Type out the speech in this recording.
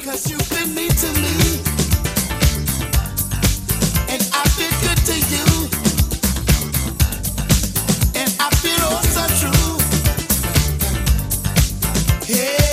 'cause you've been mean to me, and I've been good to you, and I feel oh so true. Yeah.